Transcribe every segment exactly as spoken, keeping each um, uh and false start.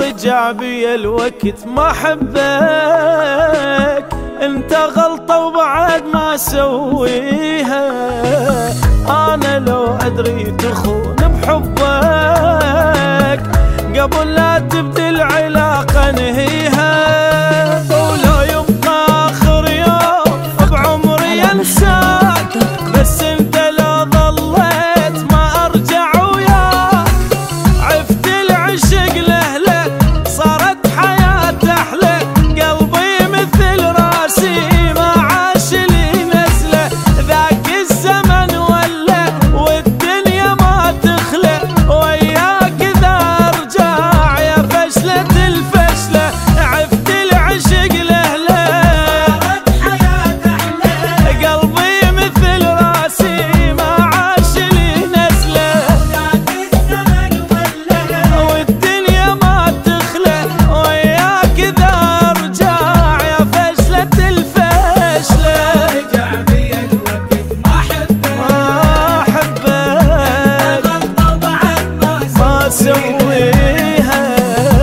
رجع بي الوقت ما حبك، انت غلطة وبعد ما سويها. انا لو ادري تخون بحبك قبل لا تبدي العلاقة انهيها. ولو يبقى اخر يوم بعمري انساك، بس انت لو ظليت ما ارجع وياك. عفت العشق لهلك صارت حياة احلى، قلبي مثل راسي ما عاش لي نزله. ذاك الزمن ولا والدنيا ما تخلى، وياك ذا ارجع يا فشلة الفشلة. عفت العشق لهلك صارت حياة احلى، قلبي مثل راسي ما عاش لي نزله. ذاك الزمن ولا والدنيا ما تخلى، وياك ذا ارجع يا فشلة الفشلة. رجع بي الوقت ما حبك ما حبك، غلطة بعد ما سويها.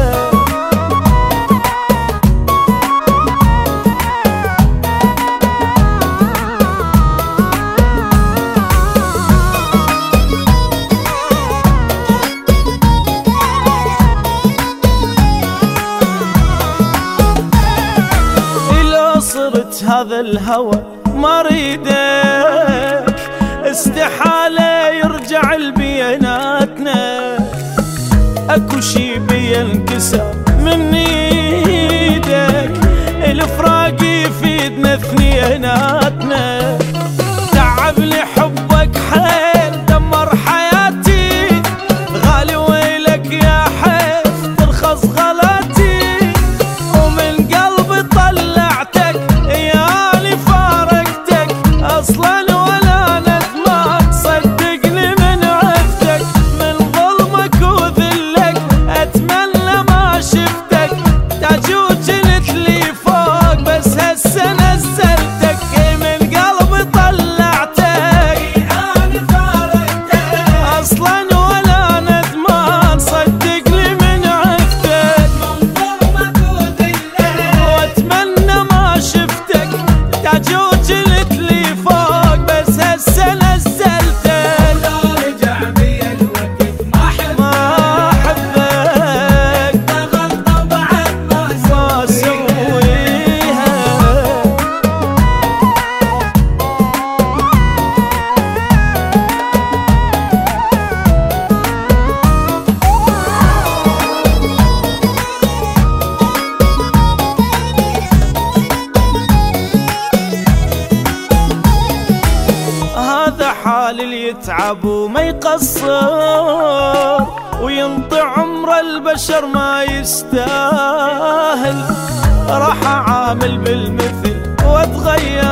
لو صرت هذا الهوى ما ريدك، استحالة يرجع لبيناتنا. اكو شي بينكسر من ايدك، الفراق يفيدنا اثنيناتنا. تعبني حبك حيل دمر حياتي، غالي ويلك يا حيل ترخص غلاتي. ومن قلبي طلعتك ياني فارقتك، اصلا ولا ندمان صدقني من عفتك. من ظلمك وذلك اتمنى ما شفتك، تاج وجنت لي فوق بس هسه نزلتك. من قلبي طلعتك ياني فارقتك، اصلا ولا ندمان صدقني من عفتك. من ظلمك وذلك واتمنى ما شفتك، تاج وجنت لي فوق بس هسه نزلتك. لو رجع بي الوقت ما حبك ما حبك، غلطة بعد ما سويها. هذا حال اللي يتعب وما يقصر، وينطي عمر البشر ما يستاهل. راح اعامل بالمثل واتغير،